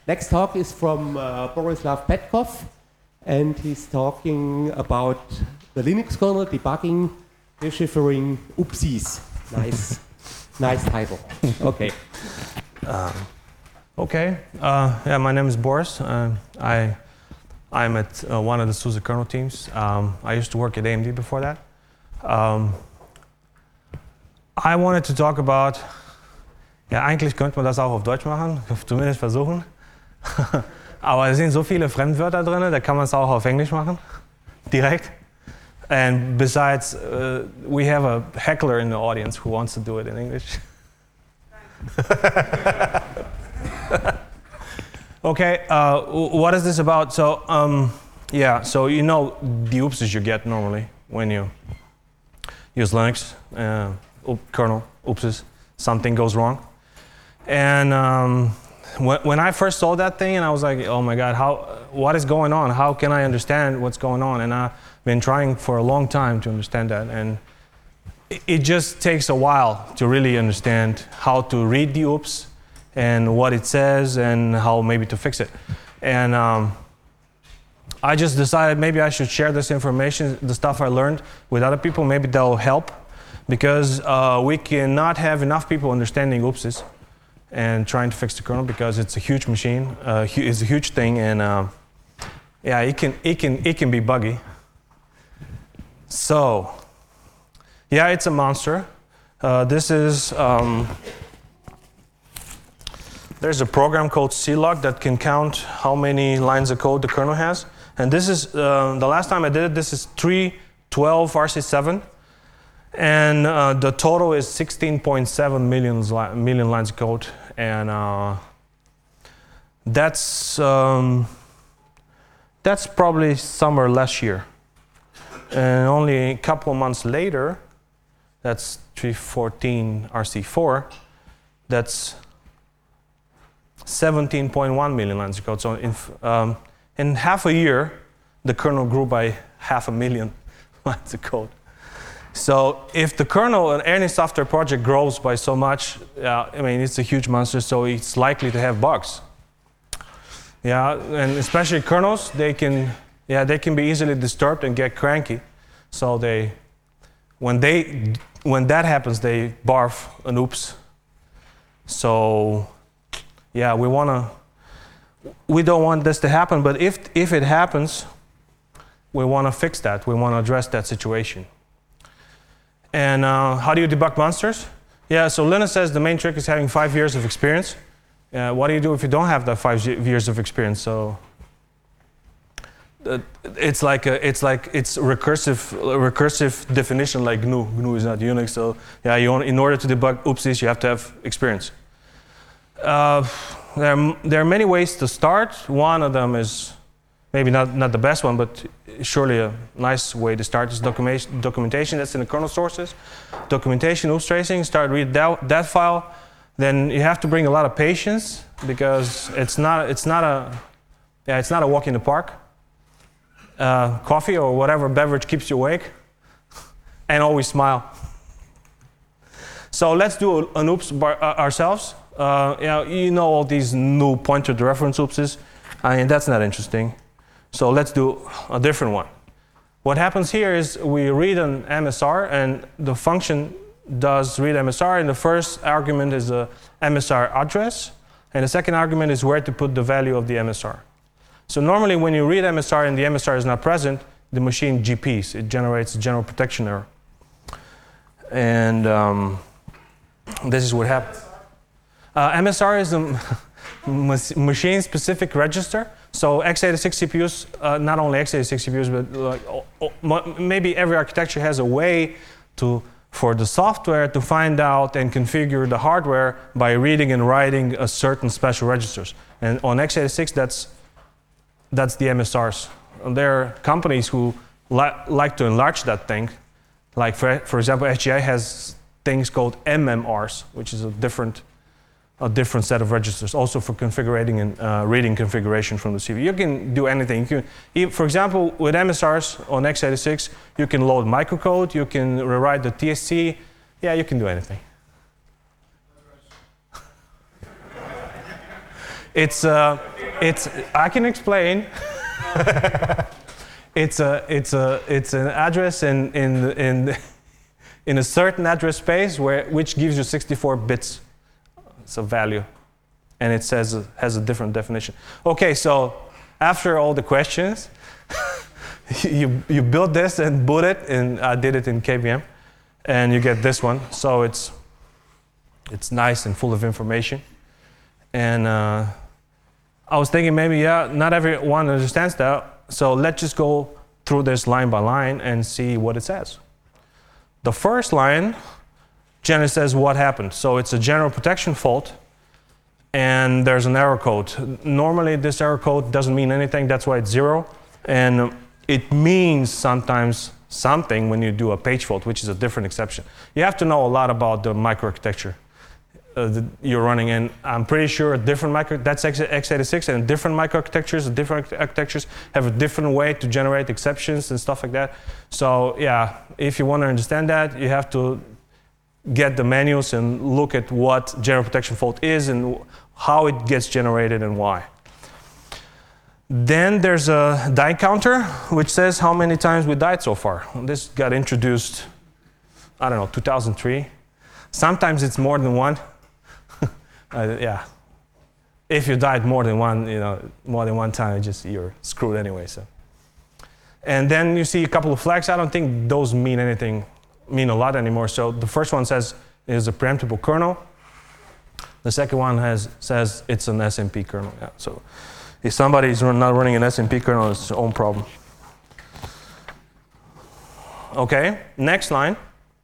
Next talk is from Borislav Petkov, and he's talking about the Linux kernel debugging, deciphering oopsies. Nice, nice title. Okay. Yeah, my name is Boris. I'm at one of the SUSE kernel teams. I used to work at AMD before that. I wanted to talk about, ja, eigentlich könnte man das auch auf Deutsch machen, zumindest versuchen. Aber es sind so viele Fremdwörter drin, da kann man es auch auf Englisch machen, direkt. And besides, we have a heckler in the audience who wants to do it in English. Okay, what is this about? So, yeah, so you know the oopses you get normally when you use Linux, kernel, oopses, something goes wrong. And when I first saw that thing, and I was like, oh my God, what is going on? How can I understand what's going on? And I've been trying for a long time to understand that. And it just takes a while to really understand how to read the oops and what it says and how maybe to fix it. And I just decided maybe I should share this information, the stuff I learned, with other people. Maybe that'll help, because we cannot have enough people understanding oopses and trying to fix the kernel, because it's a huge machine, it's a huge thing, and yeah, it can be buggy. So, yeah, it's a monster. This is there's a program called CLOG that can count how many lines of code the kernel has. And this is, the last time I did it, this is 312 RC7. And the total is 16.7 million lines of code. And that's probably somewhere last year. And only a couple of months later, that's 314 RC4, that's 17.1 million lines of code. So in half a year, the kernel grew by 500,000 lines of code. So if the kernel in any software project grows by so much, I mean, it's a huge monster, so it's likely to have bugs. Yeah, and especially kernels, they can be easily disturbed and get cranky. So when that happens, they barf an oops. So yeah, we don't want this to happen, but if it happens, we want to fix that. We want to address that situation. And how do you debug monsters? Yeah, so Linus says the main trick is having 5 years of experience. What do you do if you don't have that 5 years of experience? So it's recursive definition, like GNU. GNU is not Unix, so yeah, in order to debug oopsies, you have to have experience. There are many ways to start. One of them is maybe not the best one, but surely a nice way to start is documentation that's in the kernel sources. Documentation, oops tracing, start read that file. Then you have to bring a lot of patience, because it's not a walk in the park. Coffee or whatever beverage keeps you awake, and always smile. So let's do an oops ourselves. You know all these new pointer to reference oopses. I mean, that's not interesting. So let's do a different one. What happens here is we read an MSR, and the function does read MSR, and the first argument is a MSR address, and the second argument is where to put the value of the MSR. So normally when you read MSR and the MSR is not present, the machine GPs. It generates a general protection error. And this is what happens. MSR is a machine-specific register. So x86 CPUs, not only x86 CPUs, but maybe every architecture has a way for the software to find out and configure the hardware by reading and writing a certain special registers. And on x86, that's the MSRs. And there are companies who like to enlarge that thing. Like for example, SGI has things called MMRs, which is a different set of registers, also for configuring and reading configuration from the CPU. You can do anything. For example, with MSRs on x86, you can load microcode, you can rewrite the TSC. Yeah, you can do anything. I can explain. It's an address in a certain address space which gives you 64 bits. It's a value, and it has a different definition. Okay, so after all the questions, you build this and boot it, and I did it in KVM, and you get this one. So it's nice and full of information. And I was thinking maybe, not everyone understands that, so let's just go through this line by line and see what it says. The first line generally says what happened. So it's a general protection fault, and there's an error code. Normally this error code doesn't mean anything, that's why it's 0. And it means sometimes something when you do a page fault, which is a different exception. You have to know a lot about the microarchitecture you're running in. I'm pretty sure that's x86, and different microarchitectures, different architectures have a different way to generate exceptions and stuff like that. So yeah, if you want to understand that, you have to get the manuals and look at what general protection fault is and how it gets generated and why. Then there's a die counter, which says how many times we died so far. This got introduced, I don't know, 2003. Sometimes it's more than one. Yeah. If you died more than one time, you're screwed anyway. So. And then you see a couple of flags. I don't think those mean a lot anymore. So the first one says is a preemptible kernel. The second one says it's an SMP kernel. Yeah. So if somebody is not running an SMP kernel, it's their own problem. Okay, next line.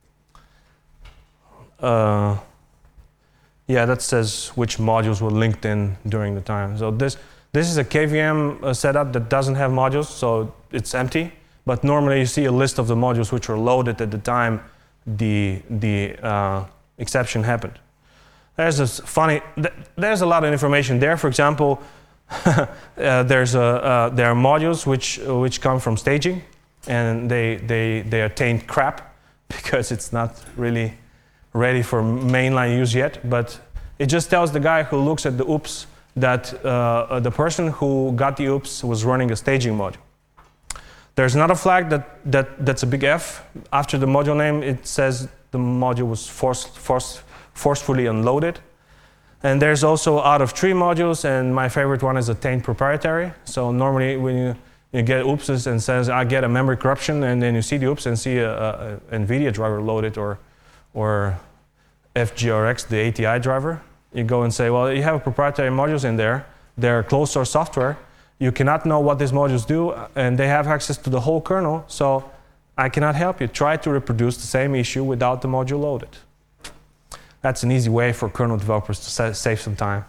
Yeah, that says which modules were linked in during the time. So this is a KVM setup that doesn't have modules, so it's empty. But normally you see a list of the modules which were loaded at the time the exception happened. There's a lot of information there. For example, there are modules which come from staging, and they attain crap because it's not really ready for mainline use yet, but it just tells the guy who looks at the oops that the person who got the oops was running a staging module. There's another flag that's a big F. After the module name, it says the module was forcefully unloaded. And there's also out of tree modules, and my favorite one is a taint proprietary. So normally when you get oopses and says I get a memory corruption, and then you see the oops and see a NVIDIA driver loaded or FGRX, the ATI driver, you go and say, well, you have proprietary modules in there. They're closed source software. You cannot know what these modules do, and they have access to the whole kernel, so I cannot help you. Try to reproduce the same issue without the module loaded. That's an easy way for kernel developers to save some time.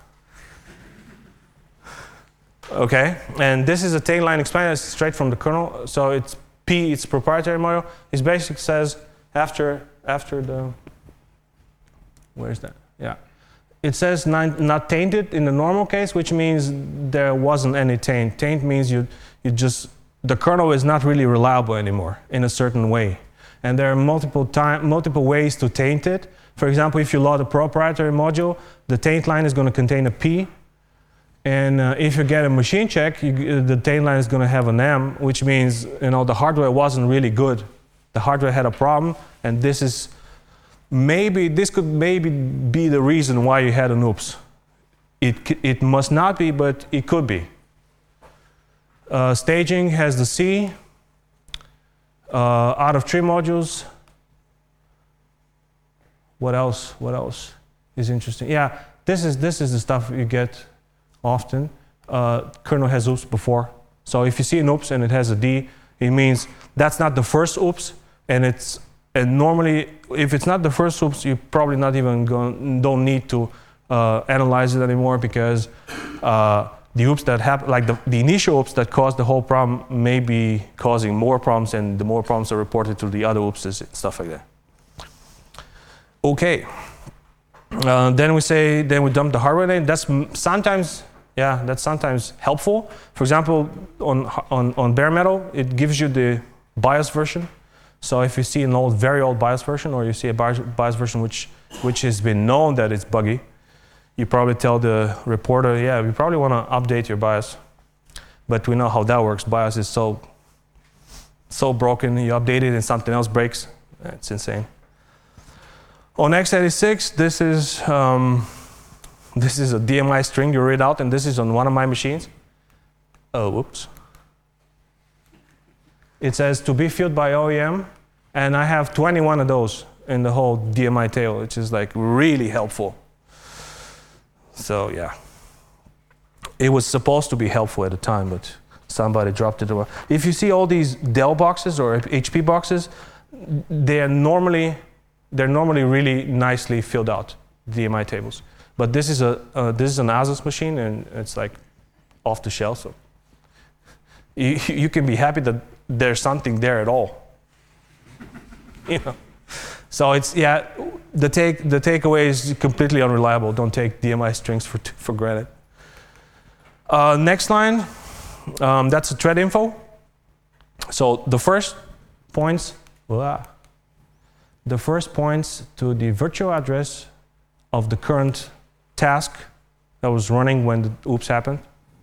Okay, and this is a tail line explainer straight from the kernel. So it's P, it's proprietary module. It basically says after the, where's that? Yeah. It says not tainted in the normal case, which means there wasn't any taint. Taint means the kernel is not really reliable anymore in a certain way. And there are multiple ways to taint it. For example, if you load a proprietary module, the taint line is going to contain a P. And if you get a machine check, the taint line is going to have an M, which means the hardware wasn't really good. The hardware had a problem, and this could maybe be the reason why you had an oops. It must not be, but it could be. Staging has the C. Out of tree modules. What else is interesting? Yeah, this is the stuff you get often. Kernel has oops before. So if you see an oops and it has a D, it means that's not the first oops, and normally if it's not the first oops, you probably not even don't need to analyze it anymore, because the oops that happen, like the initial oops that caused the whole problem, may be causing more problems, and the more problems are reported to the other oops and stuff like that. Okay. Then we dump the hardware name. That's sometimes helpful. For example, on bare metal, it gives you the BIOS version. So if you see an very old BIOS version, or you see a BIOS version which has been known that it's buggy, you probably tell the reporter, yeah, we probably want to update your BIOS. But we know how that works. BIOS is so broken. You update it and something else breaks. It's insane. On x86, this is a DMI string you read out, and this is on one of my machines. Oh, whoops. It says to be filled by OEM, and I have 21 of those in the whole DMI tail, which is like really helpful. So yeah, it was supposed to be helpful at the time, but somebody dropped it away. If you see all these Dell boxes or HP boxes, they're normally really nicely filled out DMI tables. But this is an Asus machine, and it's like off the shelf, so you can be happy that there's something there at all. You know. So it's, yeah, the takeaway is completely unreliable. Don't take DMI strings for granted. Next line, that's a thread info. So the first points to the virtual address of the current task that was running when the oops happened.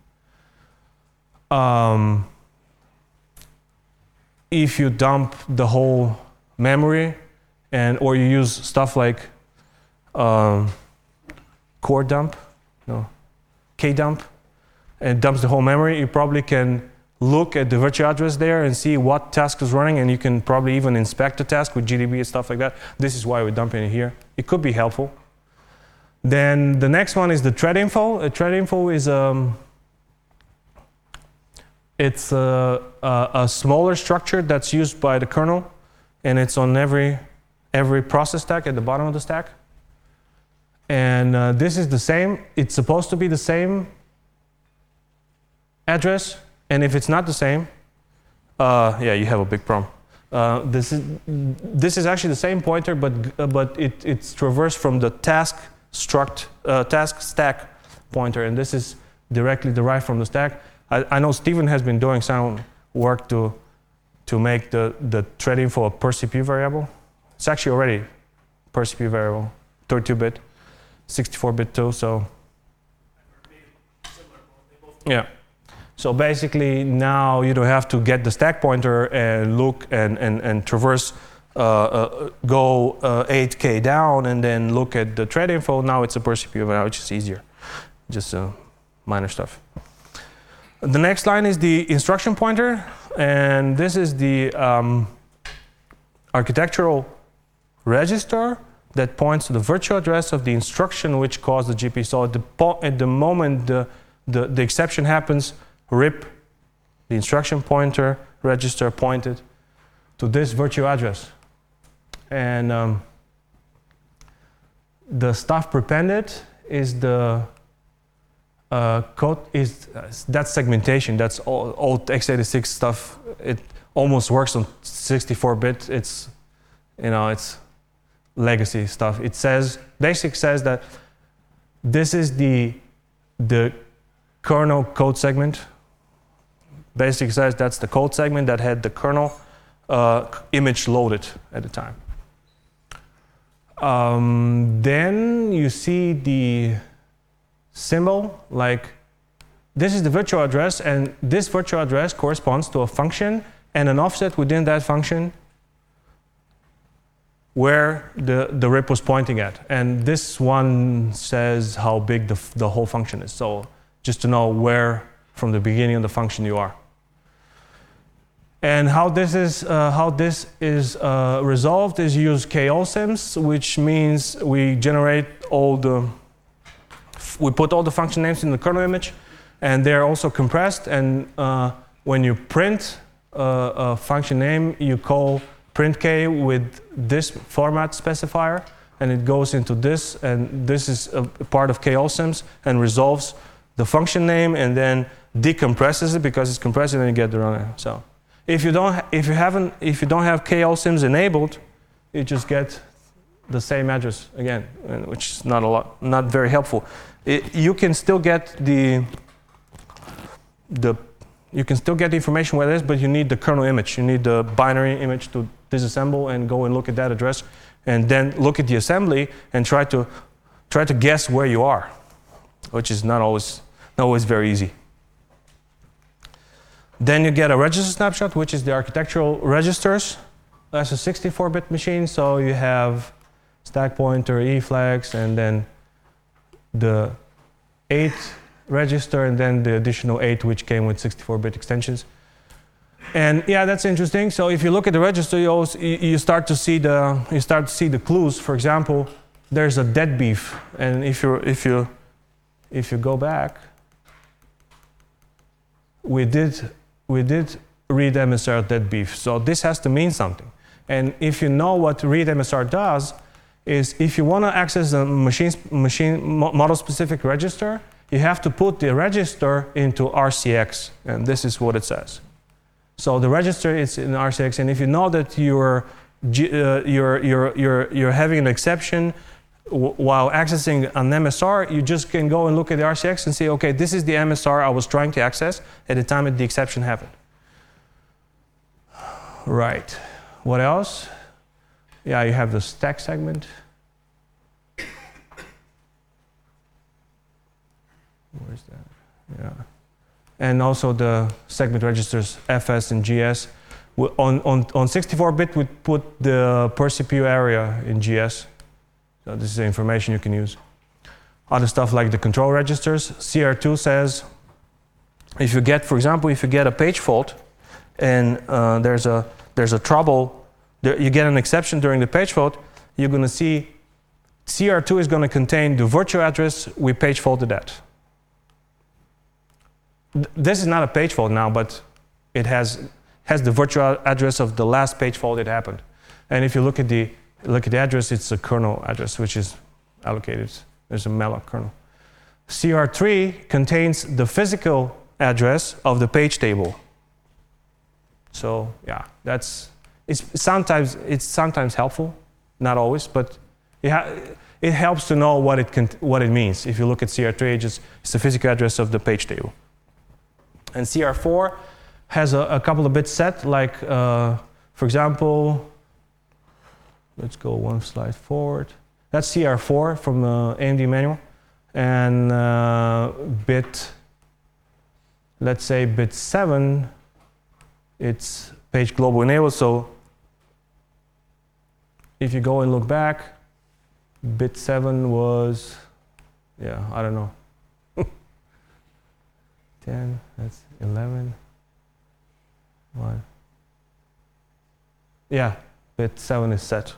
If you dump the whole memory, or you use stuff like core dump, kdump, and dumps the whole memory, you probably can look at the virtual address there and see what task is running, and you can probably even inspect the task with GDB and stuff like that. This is why we're dumping it here. It could be helpful. Then the next one is the thread info. A thread info is it's a smaller structure that's used by the kernel, and it's on every process stack at the bottom of the stack. And this is the same. It's supposed to be the same address, and if it's not the same, yeah, you have a big problem. This is actually the same pointer, but it's traversed from the task stack pointer, and this is directly derived from the stack. I know Steven has been doing some work to make the thread info a per-CPU variable. It's actually already per-CPU variable, 32-bit, 64-bit too, so. Yeah. So basically now you don't have to get the stack pointer and look and traverse, go 8K down and then look at the thread info. Now it's a per-CPU variable, which is easier, just minor stuff. The next line is the instruction pointer, and this is the architectural register that points to the virtual address of the instruction which caused the GP. So at the moment the exception happens, RIP, the instruction pointer register pointed to this virtual address. And the stuff prepended is the code, that's segmentation. That's old x86 stuff. It almost works on 64-bit. It's, it's legacy stuff. It says, BASIC says that this is the kernel code segment. BASIC says that's the code segment that had the kernel image loaded at the time. Then you see the symbol, like this is the virtual address, and this virtual address corresponds to a function and an offset within that function where the RIP was pointing at. And this one says how big the whole function is. So just to know where from the beginning of the function you are. And how this is resolved is you use KOSIMs, which means we generate we put all the function names in the kernel image, and they're also compressed. And when you print a function name, you call printk with this format specifier, and it goes into this, and this is a part of KOSIMs and resolves the function name and then decompresses it because it's compressed, and then you get the runner. So if you don't have KOSIMs enabled, you just get the same address again, which is not very helpful. You can still get the information where it is, but you need the kernel image. You need the binary image to disassemble and go and look at that address, and then look at the assembly and try to guess where you are. which is not always very easy. Then you get a register snapshot, which is the architectural registers. That's a 64-bit machine, so you have stack pointer, E flags, and then the 8 register, and then the additional 8 which came with 64-bit extensions. And yeah, that's interesting. So if you look at the register, you start to see the clues. For example, there's a dead beef, and if you go back, we did read MSR dead beef. So this has to mean something. And if you know what read MSR does, is if you want to access a model-specific register, you have to put the register into RCX, and this is what it says. So the register is in RCX, and if you know that you're having an exception while accessing an MSR, you just can go and look at the RCX and say, okay, this is the MSR I was trying to access at the time that the exception happened. Right. What else? Yeah, you have the stack segment. Where's that? Yeah. And also the segment registers FS and GS. On 64-bit, we put the per CPU area in GS. So this is the information you can use. Other stuff like the control registers. CR2 says, if you get, for example, if you get a page fault and there's a trouble, you get an exception during the page fault, you're going to see CR2 is going to contain the virtual address we page faulted at. This is not a page fault now, but it has the virtual address of the last page fault that happened. And if you look at the address, it's a kernel address which is allocated. There's a malloc kernel. CR3 contains the physical address of the page table. So yeah, it's sometimes helpful, not always, but it helps to know what it means. If you look at CR3, it's the physical address of the page table. And CR4 has a couple of bits set, like for example, let's go one slide forward. That's CR4 from the AMD manual, and let's say bit 7, it's page global enabled. So if you go and look back, bit 7 was, yeah, I don't know, 10, that's 11, 1. Yeah, bit 7 is set.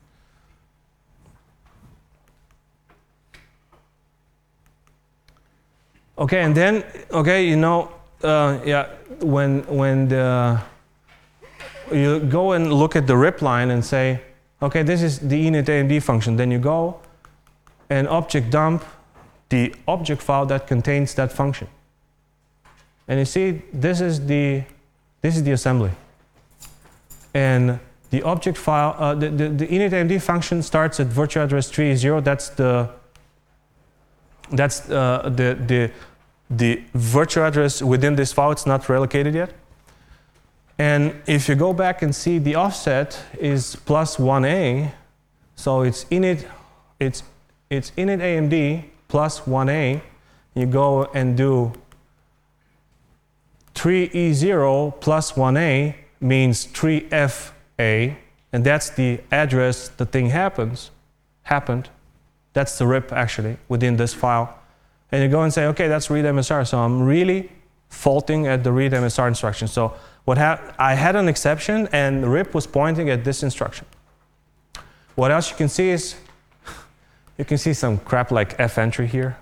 Okay, and then, okay, yeah, when you go and look at the RIP line and say, okay, this is the init AMD function, then you go and object dump the object file that contains that function. And you see, this is the assembly. And the object file, the init AMD function starts at virtual address 3.0. That's the virtual address within this file. It's not relocated yet. And if you go back and see, the offset is +1A, so it's init AMD +1A. You go and do 3E0 +1A means 3FA, and that's the address the thing happened. That's the RIP actually within this file. And you go and say, okay, that's read MSR. So I'm really faulting at the read MSR instruction. So I had an exception, and RIP was pointing at this instruction. What else you can see is, you can see some crap like F entry here.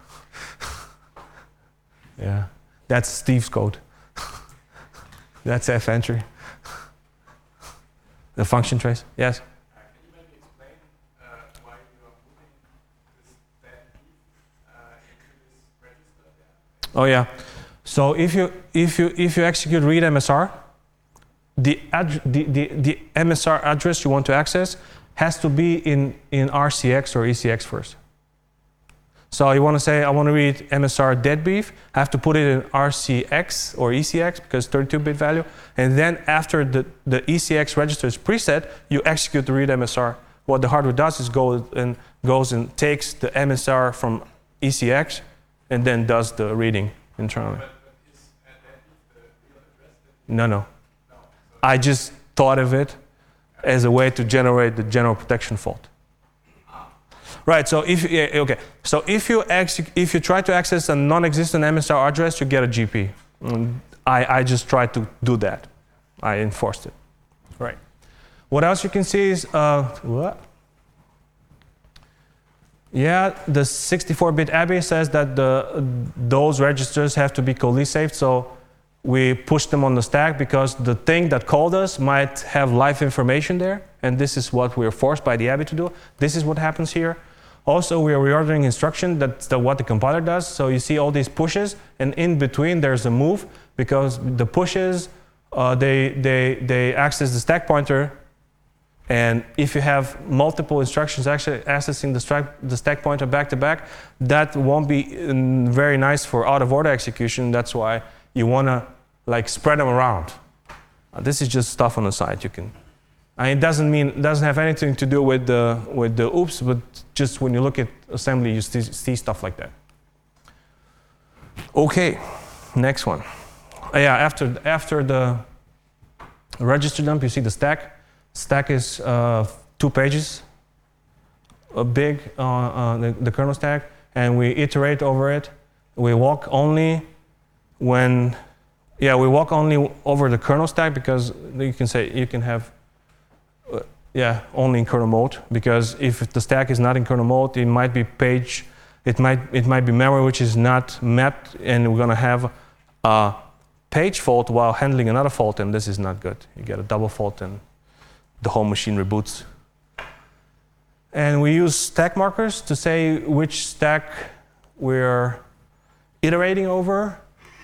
Yeah, that's Steve's code. That's F entry. The function trace. Yes? Can you maybe explain why you are putting this dead beef into this register there? Oh yeah. So if you execute read MSR, the MSR address you want to access has to be in RCX or ECX first. So you want to say, I want to read MSR dead beef. I have to put it in RCX or ECX because 32-bit value. And then after the ECX register is preset, you execute the read MSR. What the hardware does is goes and takes the MSR from ECX and then does the reading internally. But is that the real address that No. I just thought of it as a way to generate the general protection fault. Right. So if you try to access a non-existent MSR address, you get a GP. I just tried to do that. I enforced it. Right. What else you can see is what? Yeah, the 64-bit ABI says that those registers have to be coldly saved. So we push them on the stack because the thing that called us might have live information there, and this is what we are forced by the ABI to do. This is what happens here. Also, we are reordering instruction. That's what the compiler does. So you see all these pushes, and in between there's a move because the pushes they access the stack pointer, and if you have multiple instructions actually accessing the stack pointer back to back, that won't be very nice for out of order execution. That's why you want to like spread them around. This is just stuff on the side. You can. It doesn't have anything to do with the oops, but just when you look at assembly, you see stuff like that. Okay, next one. Yeah, after the register dump, you see the stack. Stack is 2 pages big, the kernel stack, and we iterate over it. We walk only over the kernel stack because you can have only in kernel mode, because if the stack is not in kernel mode, it might be it might be memory which is not mapped, and we're going to have a page fault while handling another fault, and this is not good. You get a double fault and the whole machine reboots. And we use stack markers to say which stack we're iterating over.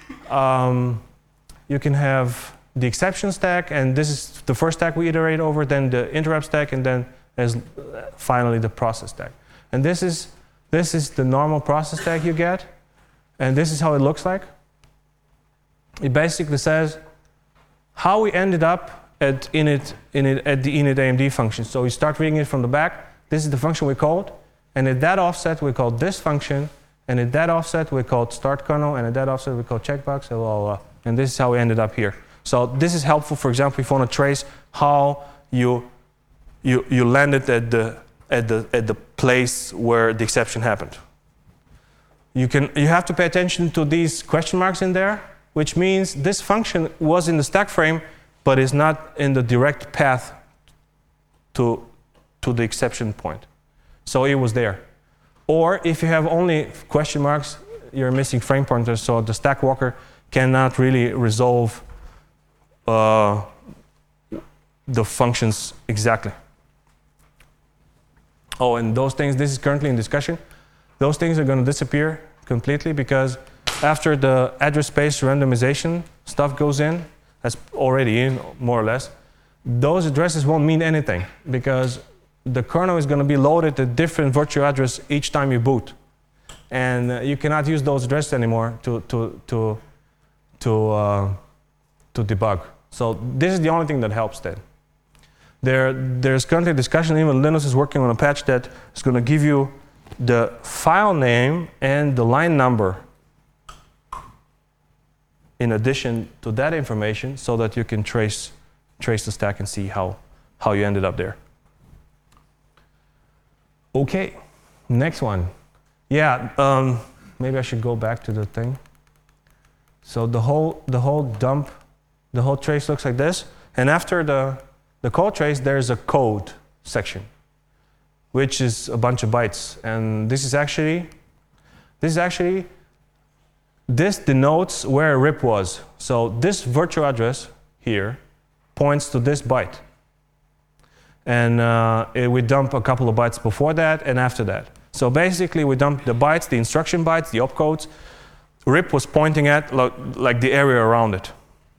You can have the exception stack, and this is the first stack we iterate over, then the interrupt stack, and then finally the process stack. And this is the normal process stack you get, and this is how it looks like. It basically says how we ended up at the init AMD function. So we start reading it from the back. This is the function we called, and at that offset we called this function, and at that offset we called start kernel, and at that offset we called checkbox, blah, blah, blah. And this is how we ended up here. So this is helpful, for example, if you want to trace how you landed at the place where the exception happened. You have to pay attention to these question marks in there, which means this function was in the stack frame, but is not in the direct path to the exception point. So it was there. Or if you have only question marks, you're missing frame pointers, so the stack walker cannot really resolve the functions exactly. Oh, and those things, this is currently in discussion. Those things are going to disappear completely because after the address space randomization stuff goes in, that's already in, more or less, those addresses won't mean anything because the kernel is going to be loaded at different virtual address each time you boot. And you cannot use those addresses anymore to debug. So this is the only thing that helps then. There's currently discussion, even Linus is working on a patch that is going to give you the file name and the line number in addition to that information so that you can trace the stack and see how you ended up there. Okay, next one. Yeah, maybe I should go back to the thing. So the whole dump, the whole trace looks like this. And after the call trace, there's a code section, which is a bunch of bytes. And this denotes where a RIP was. So this virtual address here points to this byte. And we dump a couple of bytes before that and after that. So basically we dump the bytes, the instruction bytes, the opcodes. RIP was pointing at like the area around it.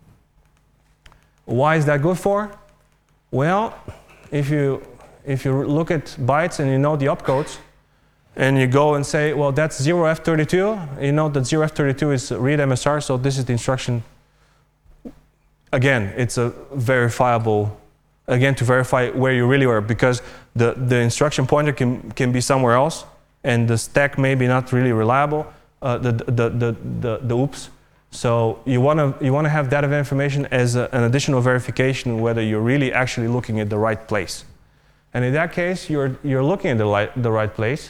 Why is that good for? Well, if you look at bytes and you know the opcodes, and you go and say, well, that's 0f32, you know that 0f32 is read MSR, so this is the instruction. Again, it's a verifiable, again, to verify where you really were, because the instruction pointer can be somewhere else, and the stack may be not really reliable. the oops. So you want to have that information as an additional verification whether you're really actually looking at the right place. And in that case, you're looking at the right place.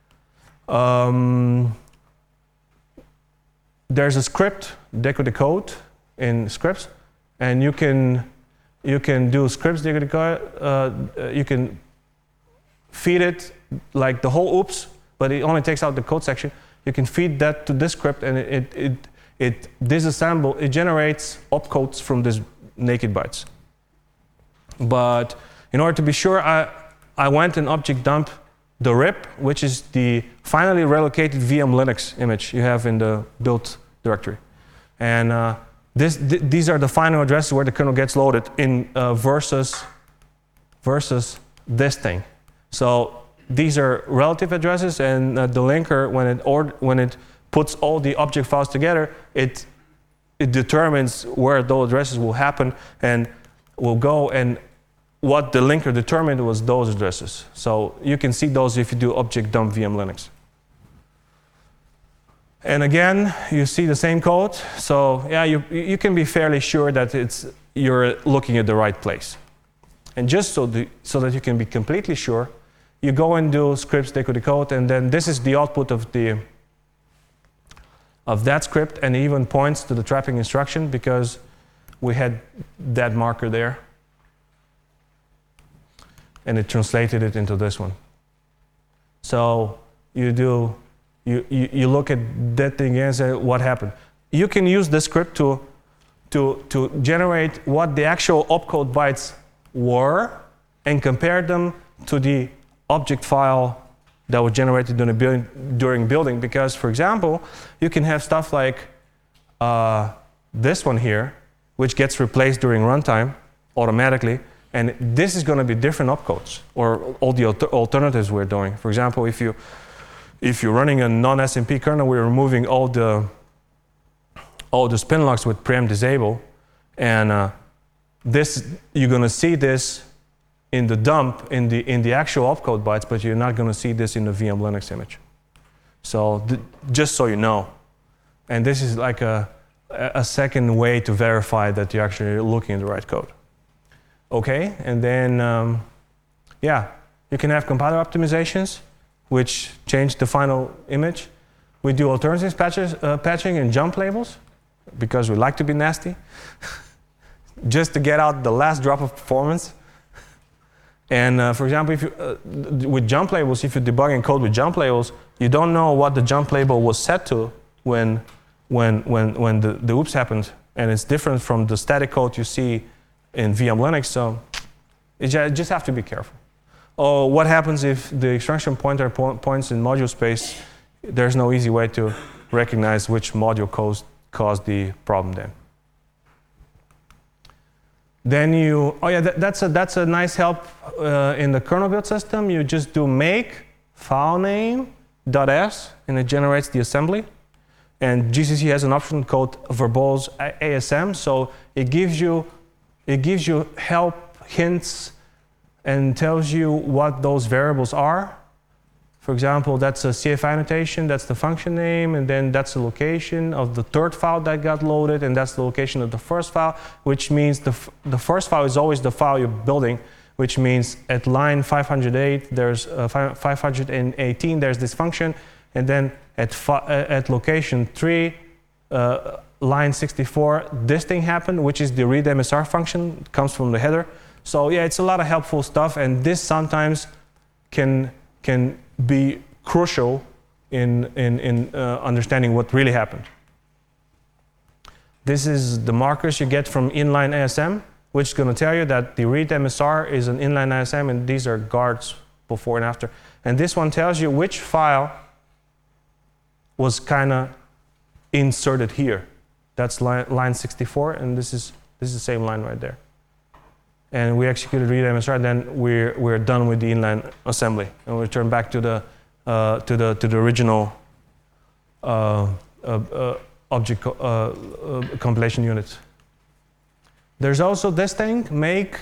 There's a script, decode in scripts, and you can do scripts decode. You can feed it like the whole oops, but it only takes out the code section. You can feed that to this script, and it disassembles. It generates opcodes from this naked bytes. But in order to be sure, I went and object dump the RIP, which is the finally relocated VM Linux image you have in the build directory. And these are the final addresses where the kernel gets loaded in versus this thing. So these are relative addresses, and the linker, when it puts all the object files together, it determines where those addresses will happen and will go, and what the linker determined was those addresses. So you can see those if you do object dump VM Linux. And again, you see the same code. So yeah, you can be fairly sure that you're looking at the right place. And just so that you can be completely sure, you go and do scripts decode, and then this is the output of that script, and it even points to the trapping instruction because we had that marker there. And it translated it into this one. So you look at that thing and say, what happened? You can use this script to generate what the actual opcode bytes were and compare them to the object file that was generated during building. Because, for example, you can have stuff like this one here, which gets replaced during runtime automatically. And this is going to be different opcodes, or all the alternatives we're doing. For example, if you're running a non-SMP kernel, we're removing all the spin locks with preempt disable, and this you're going to see this in the dump in the actual opcode bytes, but you're not going to see this in the VM Linux image. So just so you know, and this is like a second way to verify that you're actually looking at the right code. Okay, and then, yeah, you can have compiler optimizations, which change the final image. We do alternatives patching and jump labels, because we like to be nasty, just to get out the last drop of performance. And for example, if with jump labels, if you're debugging code with jump labels, you don't know what the jump label was set to when the oops happened, and it's different from the static code you see in VM Linux, so you just have to be careful. Oh, what happens if the instruction pointer points in module space? There's no easy way to recognize which module caused the problem then. Then that's a nice help in the kernel build system. You just do make filename.s, and it generates the assembly. And GCC has an option called verbose ASM, so it gives you help hints and tells you what those variables are. For example, that's a CFI notation, that's the function name, and then that's the location of the third file that got loaded, and that's the location of the first file, which means the first file is always the file you're building, which means at line 508, there's 518, there's this function, and then at location 3, line 64, this thing happened, which is the read MSR function, comes from the header. So yeah, it's a lot of helpful stuff, and this sometimes can be crucial in understanding what really happened. This is the markers you get from inline ASM, which is going to tell you that the read MSR is an inline ASM, and these are guards before and after. And this one tells you which file was kind of inserted here. That's line 64, and this is the same line right there. And we executed read MSR, then we're done with the inline assembly, and we return back to the original object compilation unit. There's also this thing, make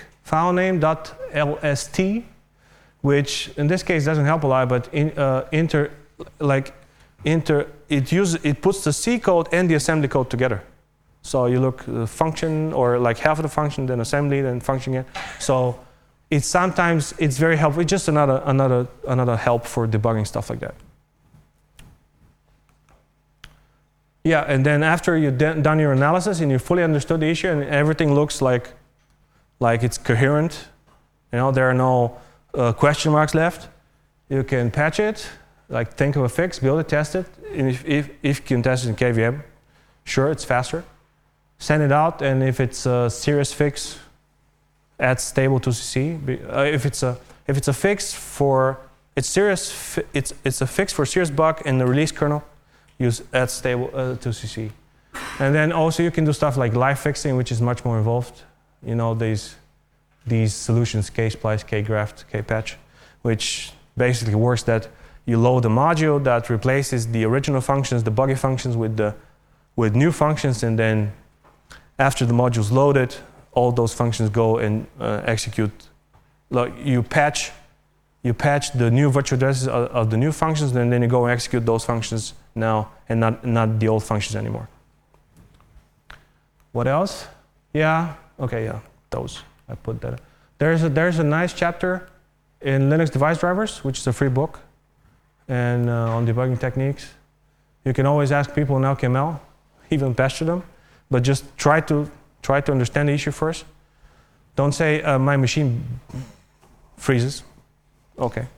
filename.lst, which in this case doesn't help a lot, but it puts the C code and the assembly code together. So you look function, or like half of the function, then assembly, then function again. So sometimes it's very helpful. It's just another help for debugging stuff like that. Yeah, and then after you've done your analysis and you fully understood the issue and everything looks like it's coherent, there are no question marks left, you can patch it, like think of a fix, build it, test it. And if you can test it in KVM, sure, it's faster. Send it out, and if it's a serious fix, add stable to CC. If it's a fix for it's a fix for serious bug in the release kernel, use add stable to CC. And then also you can do stuff like live fixing, which is much more involved. These solutions, ksplice, kgraft, kpatch, which basically works that you load a module that replaces the original functions, the buggy functions, with new functions, and then after the module's loaded, all those functions go and execute. Like you patch the new virtual addresses of the new functions, and then you go and execute those functions now, and not the old functions anymore. What else? Yeah. Okay. Yeah. Those. I put that. There's a nice chapter in Linux device drivers, which is a free book, and on debugging techniques. You can always ask people in LKML, even pester them, but just try to understand the issue first. Don't say my machine freezes. Okay.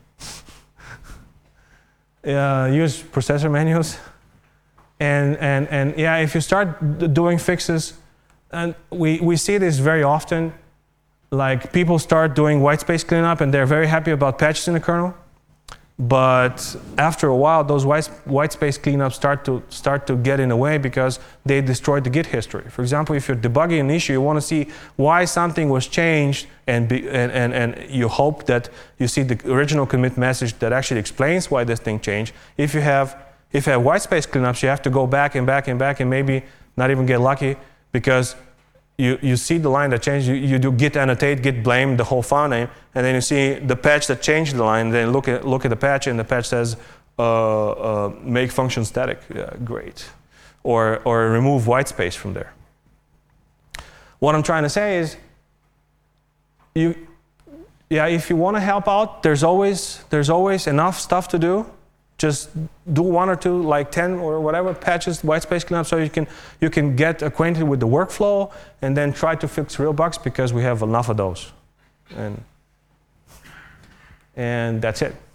Use processor manuals, and yeah, if you start doing fixes, and we see this very often. Like people start doing whitespace cleanup and they're very happy about patches in the kernel, but after a while those whitespace cleanups start to get in the way because they destroy the Git history. For example, if you're debugging an issue, you want to see why something was changed, and you hope that you see the original commit message that actually explains why this thing changed. If you have whitespace cleanups, you have to go back and back and back and maybe not even get lucky because you see the line that changed, you do git annotate, git blame, the whole file name, and then you see the patch that changed the line, then look at the patch, and the patch says make function static. Yeah, great. Or remove whitespace from there. What I'm trying to say is, if you want to help out, there's always enough stuff to do. Just do 1 or 2, like 10 or whatever patches, whitespace cleanup, so you can get acquainted with the workflow, and then try to fix real bugs because we have enough of those. And that's it.